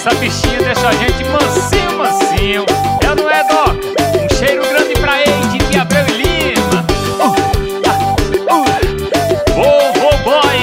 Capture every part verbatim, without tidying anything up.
Essa bichinha deixa a gente mansinho, mansinho. É, não é, Doca? Um cheiro grande pra ele de Abreu e Lima. Uh, ah, uh. Vovô Boy.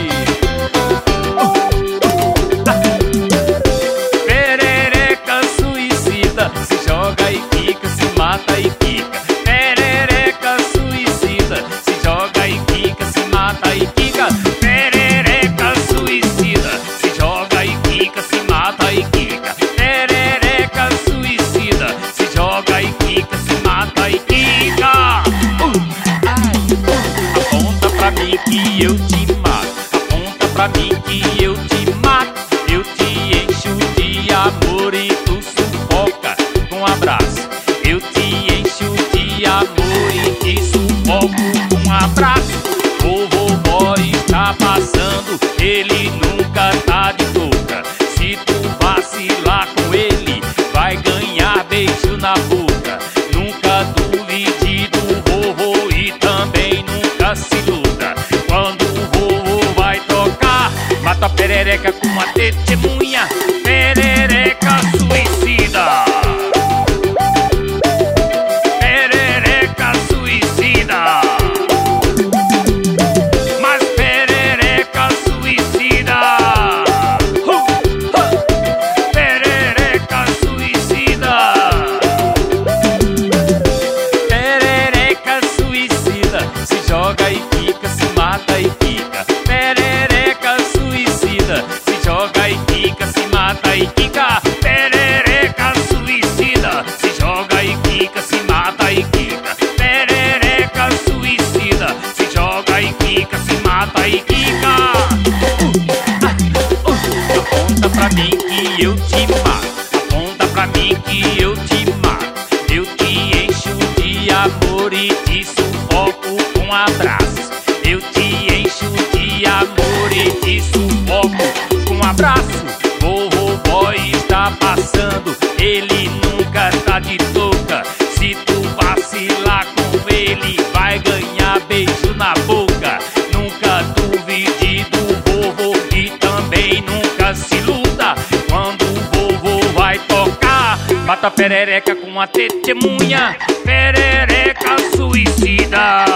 Uh, uh, perereca suicida, se joga e quica, se mata e quica. Perereca suicida, se joga e quica, se mata e quica. Perereca suicida, se joga e quica, se mata e quica. Perereca suicida, se joga e quica, se mata e quica. Uh, ai, uh. Aponta pra mim que eu te mato. Aponta pra mim que eu te mato. Eu te encho de amor e tu sufoca com um abraço. Eu te encho de amor e te sufoco com um abraço. Vovô Boy está passando, ele nunca tá de touca. Se tu vacilar com ele, vai ganhar beijo na boca. Nunca duvide do vovô e também nunca se iluda. Quando o vovô vai tocar, mata a perereca com uma testemunha. Perereca suicida. Perereca suicida. Mas perereca suicida. Uh, uh. Perereca suicida. Perereca suicida, se joga e quica, se mata e quica. Perereca suicida, se joga e quica, se mata e quica. Perereca suicida, se joga e quica, se mata e quica. Perereca suicida, se joga e quica, se mata e quica. Uh, ah, uh. Aponta pra mim que eu te mato. Aponta pra mim que eu te mato. Eu te encho de amor e te sufoco com abraços. Eu te encho de amor e te sufoco com abraço. Vovô Boy está passando, ele nunca tá de touca. Se tu vacilar com ele, vai ganhar beijo na boca. Nunca duvide do vovô e também nunca se iluda. Quando o vovô vai tocar, mata a perereca com a testemunha. Perereca suicida.